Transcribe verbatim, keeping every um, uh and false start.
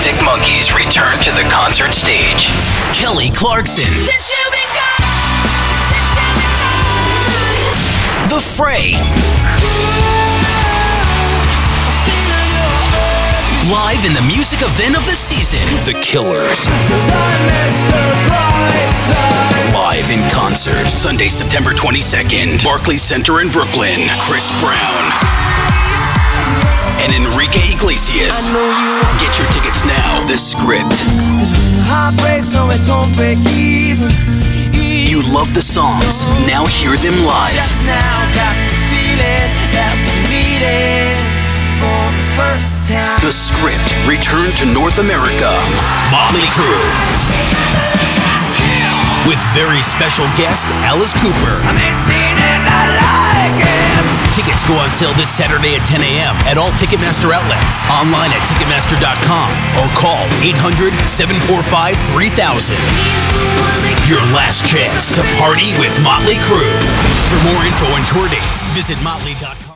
Arctic Monkeys return to the concert stage. Kelly Clarkson. The Fray. Live in the music event of the season, The Killers. Live in concert, Sunday, September twenty-second, Barclays Center in Brooklyn. Chris Brown and Enrique Iglesias. Get your tickets now. The Script. You love the songs. Now hear them live. The Script. Return to North America. Motley Crue. With very special guest Alice Cooper. I'm eighteen and I like it. Tickets go on sale this Saturday at ten a.m. at all Ticketmaster outlets, online at Ticketmaster dot com, or call eight hundred, seven four five, three thousand. Your last chance to party with Motley Crue. For more info and tour dates, visit motley dot com.